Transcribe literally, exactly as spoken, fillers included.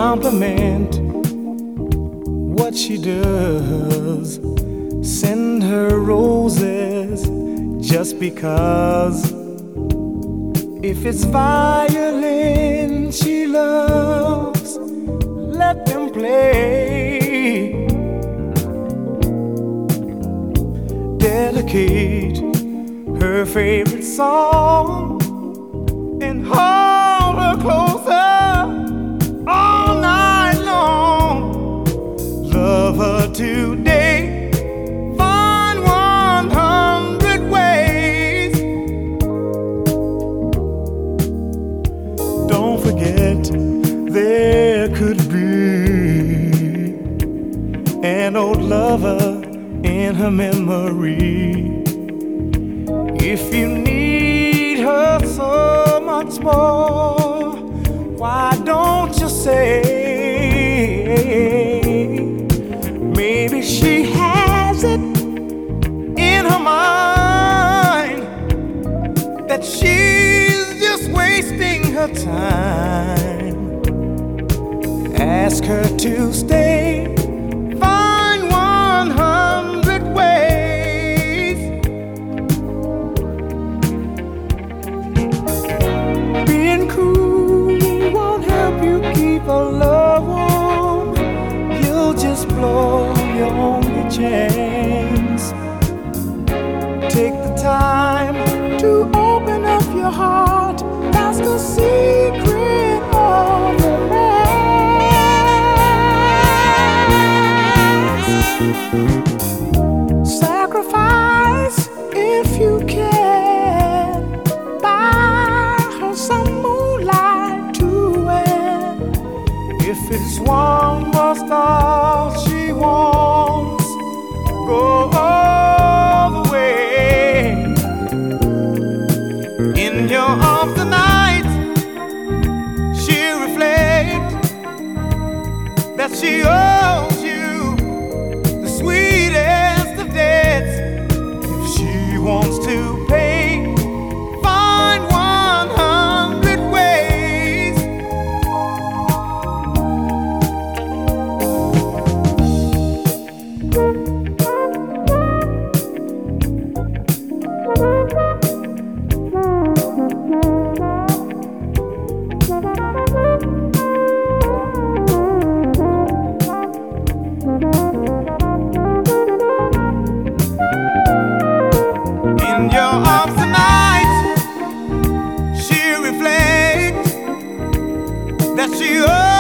compliment what she does. Send her roses just because. If it's violin she loves, let them play. Dedicate her favorite song and hold her closer all night long. Love her today, find one hundred ways. Don't forget there could be an old lover in her memory. If you need her so much more, why don't you say maybe she has it in her mind that she's just wasting her time. Ask her to stay, find one hundred ways. Being cool won't help you keep a love warm. You'll just blow your only chance. Take the time to open up your heart. That's the secret of romance. Sacrifice if you can. Buy her some moonlight to wear. If it's one more star she wants, go all the way. In your arms tonight, she'll reflect that she owes you the sweetest of debts. If she wants to pay, find one hundred ways. In your arms tonight, she'll reflect that she owes